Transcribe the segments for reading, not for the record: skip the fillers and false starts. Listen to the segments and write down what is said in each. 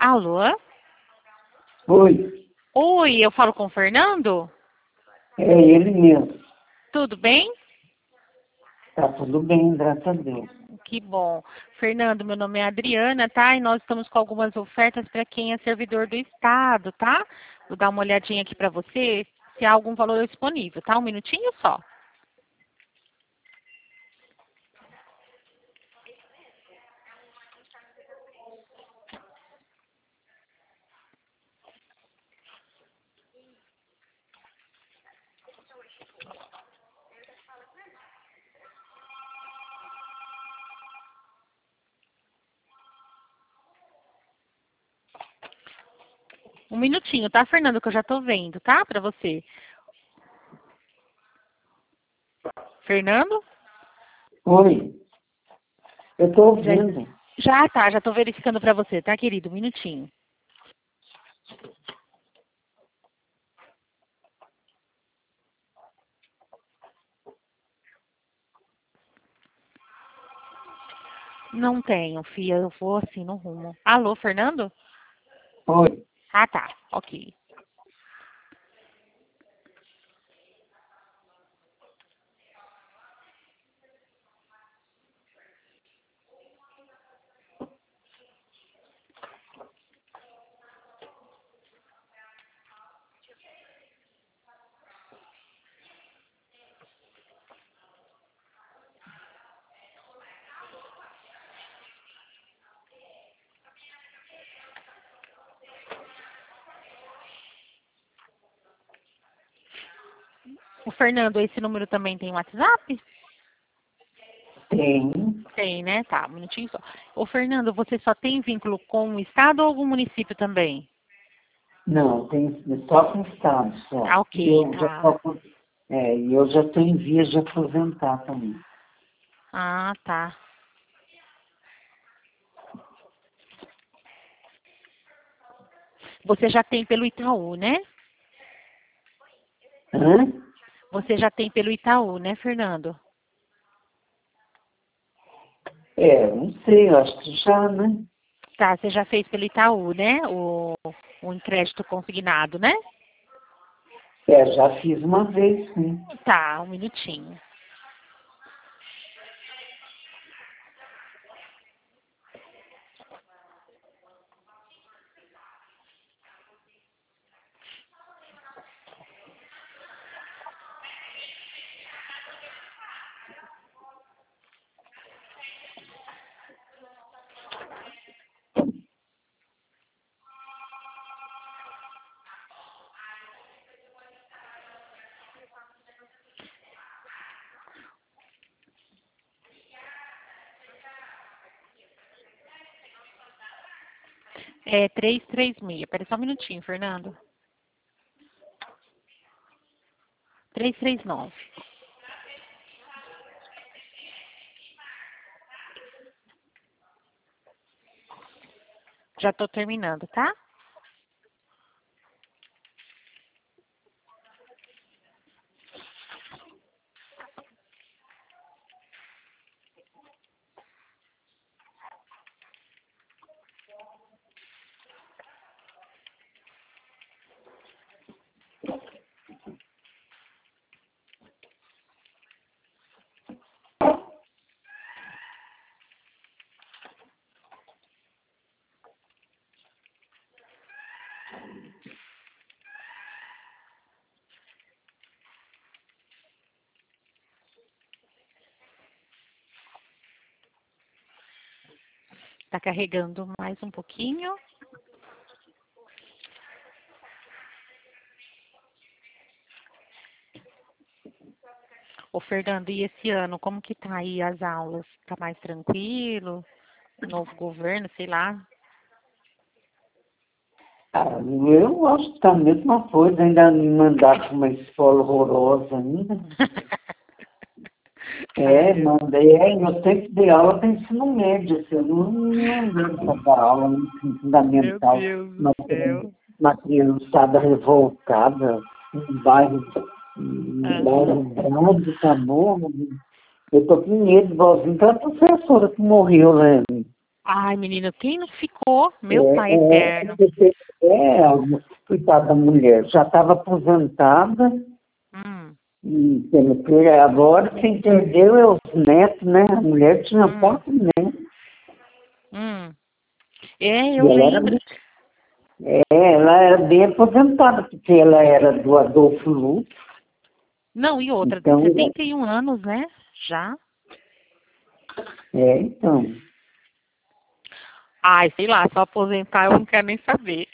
Alô? Oi, Oi, eu falo com o Fernando? é ele mesmo. Tudo bem? Tá tudo bem, graças a Deus. Que bom. Fernando, meu nome é Adriana, tá? E nós estamos com algumas ofertas para quem é servidor do Estado, tá? Vou dar uma olhadinha aqui para você, se há algum valor disponível, tá? Um minutinho só. Um minutinho, tá, Fernando? Que eu já tô vendo, tá? Para você. Fernando? Oi, eu tô ouvindo. Já tá, já tô verificando para você, tá, querido? Um minutinho. Não tenho, filha. Eu vou assim no rumo. Alô, Fernando? Oi, Ah, tá. Ok. O Fernando, esse número também tem WhatsApp? tem. Tem, né? Tá, um minutinho só. Ô, Fernando, você só tem vínculo com o estado ou algum município também? Não, tem só com estado só. Ah, E ok, eu já tá. tô, e eu já tô em vias de aposentar também. Ah, tá. Você já tem pelo Itaú, né? Hã? Você já tem pelo Itaú, né, Fernando? Não sei, eu acho que já, né? Tá, você já fez pelo Itaú, né? O crédito consignado, né? Já fiz uma vez, sim. Tá, um minutinho. É 336. Pera só um minutinho, Fernando. 339. Já tô terminando, tá? Tá carregando mais um pouquinho. Ô, Fernando, e esse ano, como que tá aí as aulas? Tá mais tranquilo? Novo governo, sei lá. Eu acho que tá a mesma coisa, ainda me mandar para uma escola horrorosa ainda. Ai, meu Mandei, eu sempre dei aula para ensino médio, assim, eu não lembro para dar aula no ensino fundamental, Deus do uma, céu. uma criançada revoltada, um bairro, um Aham. bairro grande, tá bom? Eu tô com medo, igualzinho aquela professora que morreu, né? Ai, menina, quem não ficou? Meu pai eterno. Coitada da mulher, já estava aposentada, Hum, e agora quem perdeu é os netos, né? A mulher tinha hum, 4 netos, hum. É, e eu lembro. ela era bem aposentada, porque ela era do Adolfo Lutz, Não, e outra, tem então, 71 anos, né? Já. então. Ai, sei lá, só aposentar eu não quero nem saber.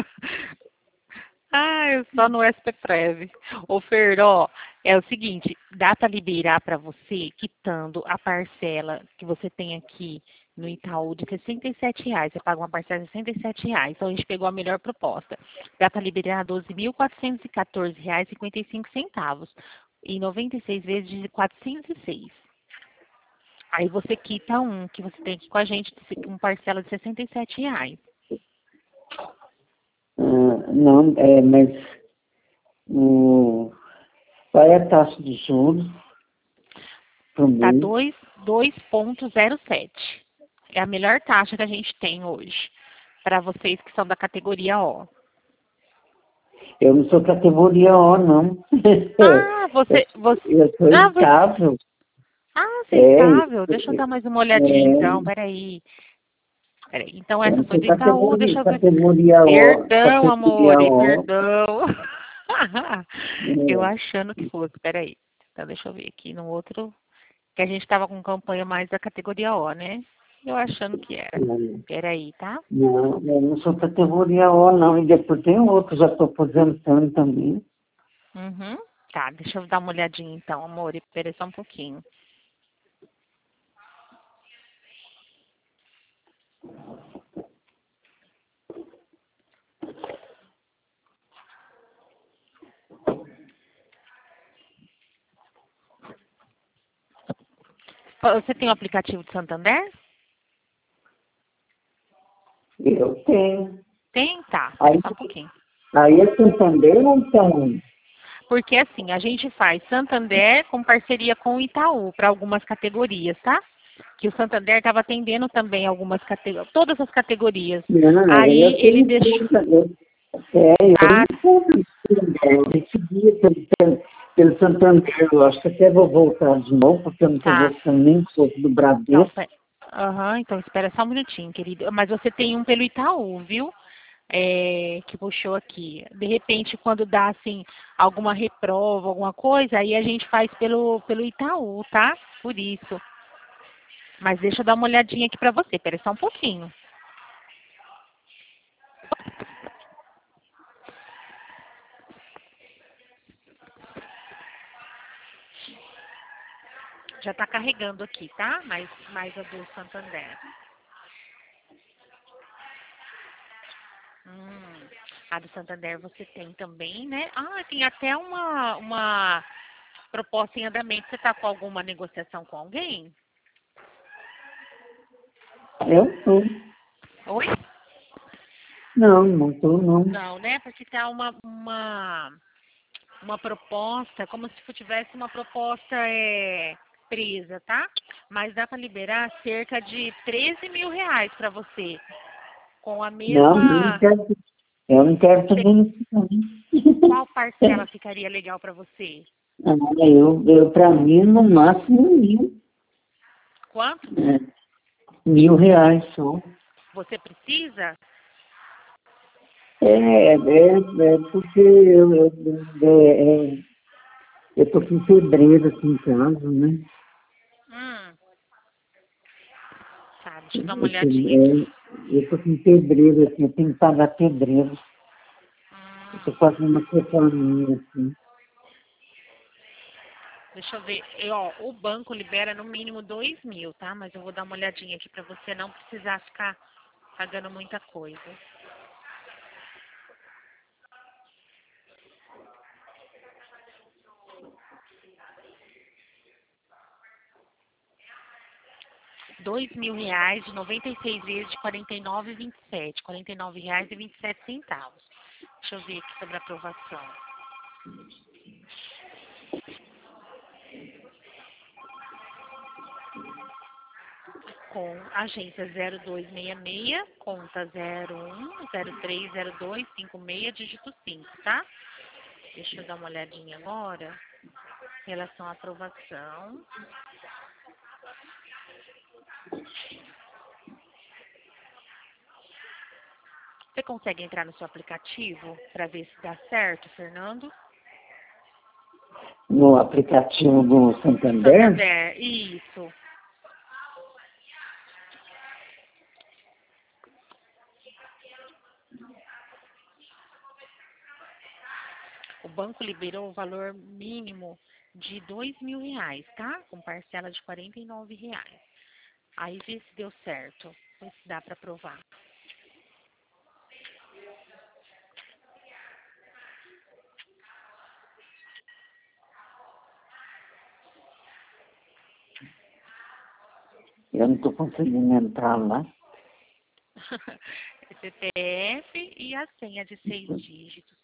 Eu só no SPPREV. Ô, Fer, ó, é o seguinte, dá para liberar para você, quitando a parcela que você tem aqui no Itaú de R$ 67. Você paga uma parcela de R$ 67. Então, a gente pegou a melhor proposta. Dá para liberar R$ 12.414,55. E 96 vezes de 406. Aí você quita um que você tem aqui com a gente, com parcela de R$ 67. Não, mas qual é a taxa de juros por Tá mês? 2,07. É a melhor taxa que a gente tem hoje para vocês que são da categoria O. Eu não sou categoria O, não. Ah, Eu, você, eu sou ah, você, estável. você é estável. Deixa eu dar mais uma olhadinha É, então, peraí. Peraí, então eu essa não foi sou do Itaú, deixa eu ver. categoria O. Perdão, Categoria amore, O. perdão. Eu É, achando que fosse, peraí. Então deixa eu ver aqui no outro, que a gente estava com campanha mais da categoria O, né? Eu achando que era. Peraí, tá? não, eu não sou categoria O, não. E depois tem outro, já estou aposentando também. Uhum. Tá, deixa eu dar uma olhadinha então, amor, e espera só um pouquinho. Você tem o aplicativo de Santander? Eu tenho. Tem? Tá, espera Aí, só um pouquinho. aí é Santander ou então? Porque assim, a gente faz Santander com parceria com o Itaú para algumas categorias, tá? Que o Santander estava atendendo também algumas categorias, todas as categorias. Não, Aí eu ele tenho deixou. conta. Eu Ah, não sou Santander. Eu recebia pelo Santander. Eu acho que até vou voltar de novo, porque eu não estou tá. gostando nem um pouco do Então, Bradesco. aham, então espera só um minutinho, querido. Mas você tem um pelo Itaú, viu? Que puxou aqui. De repente, quando dá assim alguma reprova, alguma coisa, aí a gente faz pelo Itaú, tá? Por isso. Mas deixa eu dar uma olhadinha aqui pra você. Pera só um pouquinho. Já tá carregando aqui, tá? Mais a do Santander. A do Santander você tem também, né? Ah, tem até uma proposta em andamento. Você tá com alguma negociação com alguém? Eu sou. Oi? Não, não estou, não. Não, né? Porque tá uma proposta, como se tivesse uma proposta presa, tá? Mas dá para liberar cerca de R$ 13.000 para você, com a Não, mesma. eu não quero tudo isso, não. Qual parcela ficaria legal para você? Para mim, no máximo 1.000. Quanto? R$ 1.000 só. Você precisa? Porque eu tô com pedreiro aqui em casa, né? Hum, tá, deixa eu dar uma olhadinha aqui. Eu tô com pedreiro aqui, eu tenho que pagar pedreiro. Eu tô Hum, fazendo uma reforminha assim. deixa eu ver. O banco libera no mínimo 2.000, tá? Mas eu vou dar uma olhadinha aqui para você não precisar ficar pagando muita coisa. 2.000 reais de 96 vezes de 49,27. R$ 49,27. Deixa eu ver aqui sobre a aprovação. com agência 0266, conta 01030256, dígito 5, tá? Deixa eu dar uma olhadinha agora em relação à aprovação. Você consegue entrar no seu aplicativo para ver se dá certo, Fernando? No aplicativo do Santander? Santander, isso. O banco liberou o valor mínimo de R$ 2.000, tá? Com parcela de R$ 49. Aí vê se deu certo, vê se dá para aprovar. Eu não estou conseguindo entrar lá. CPF e a senha de 6 dígitos.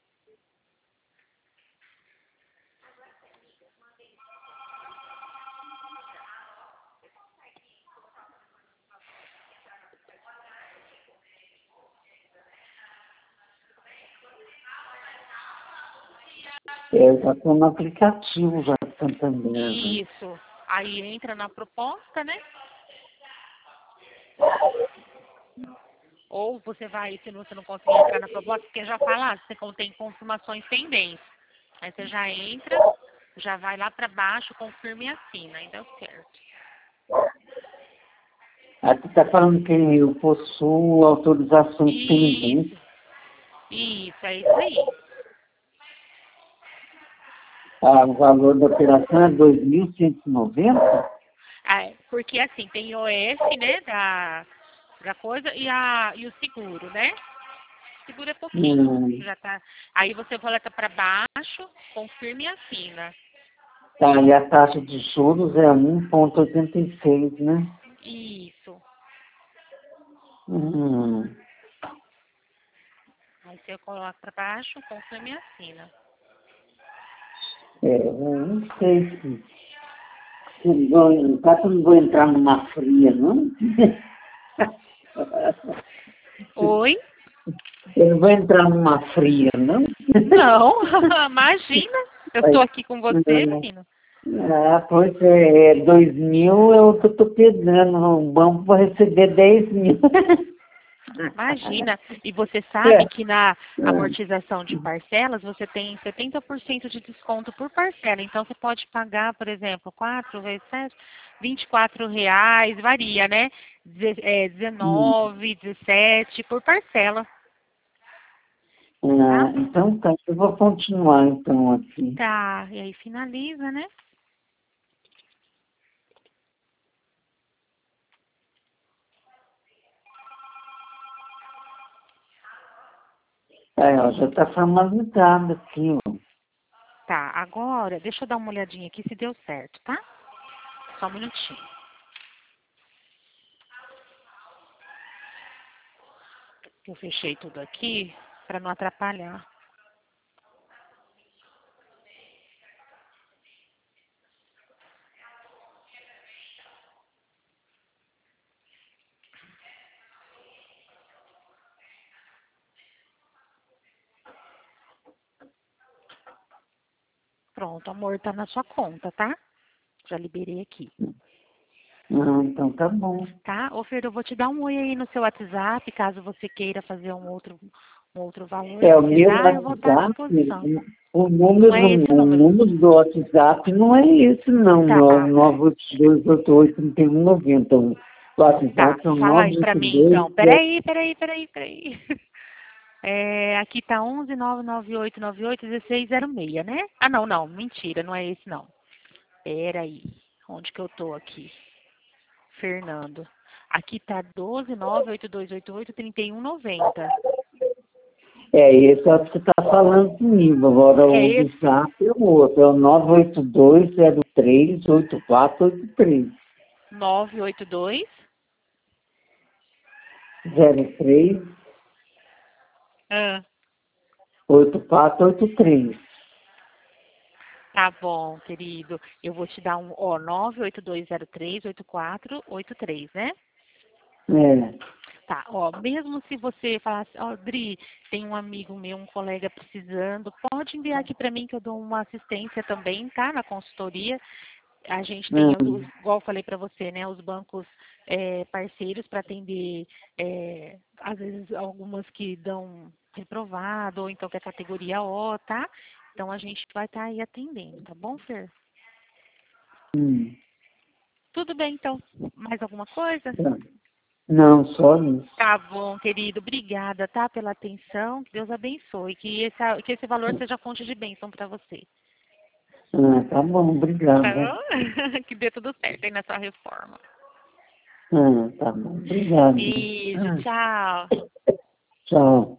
Eu já estou no aplicativo já do Santander. Né? Isso. Aí entra na proposta, né? Ou você vai, se você não conseguir entrar na proposta, porque já fala, você contém confirmações pendentes. Aí você já entra, já vai lá para baixo, confirma e assina. Aí deu certo. Aqui está falando que eu possuo autorizações pendentes. Isso, é isso aí. Ah, o valor da operação é 2.190? Porque assim, tem o IOF, né, da coisa e o seguro, né? O seguro é pouquinho, já tá. Aí você volta para baixo, confirma e assina. Tá, e a taxa de juros é 1,86, né? Isso. Aí você coloca para baixo, confirma e assina. Eu não sei se não vou entrar numa fria, não? Oi? Eu não vou entrar numa fria, não? Não, imagina. Eu estou aqui com você, menino. Ah, pois é, 2.000 eu tô pegando no banco para receber 10.000. Imagina. E você sabe que na amortização de parcelas você tem 70% de desconto por parcela. Então você pode pagar, por exemplo, 4 vezes 7, R$ 24, varia, né? 19, 17 por parcela. Ah, então tá, eu vou continuar então aqui. Tá, e aí finaliza, né? Aí, ó, já tá formalizado aqui, ó. Tá, agora deixa eu dar uma olhadinha aqui se deu certo, tá? Só um minutinho. Eu fechei tudo aqui para não atrapalhar. Pronto, amor, tá na sua conta, tá? Já liberei aqui. Ah, então tá bom. Tá? Ô, Fer, eu vou te dar um oi aí no seu WhatsApp, caso você queira fazer um outro valor. É, o meu Eu vou estar à WhatsApp, disposição. o Não é esse número. número do WhatsApp não é esse, não. Tá, Não é o 982883190. O tá. WhatsApp é o Fala aí pra mim, então. 982. Peraí. Aqui tá 11 998981606, né? Ah, não. Mentira, não é esse, não. Peraí. Onde que eu tô aqui? Fernando. Aqui tá 12982883190. Esse é o que você está falando comigo. Agora É o do esse? SAP é o outro. É o 982038483. 982. 03 Ah, 8483. Tá bom, querido. Eu vou te dar um, ó, 982038483, né? É. Tá, ó, mesmo se você falar assim, ó, Dri, tem um amigo meu, um colega precisando, pode enviar aqui para mim que eu dou uma assistência também, tá? Na consultoria. A gente tem, igual eu falei para você, né? Os bancos parceiros para atender, às vezes, algumas que dão reprovado, ou então que é categoria O, tá? Então a gente vai estar aí atendendo, tá bom, Fer? Tudo bem, então. Mais alguma coisa? Não, só isso. Tá bom, querido. Obrigada, tá? Pela atenção. Que Deus abençoe. Que esse valor seja fonte de bênção para você. Tá bom, obrigado. Tá bom? Que dê tudo certo aí na sua reforma. Tá bom, obrigado. Beijo, tchau. Tchau.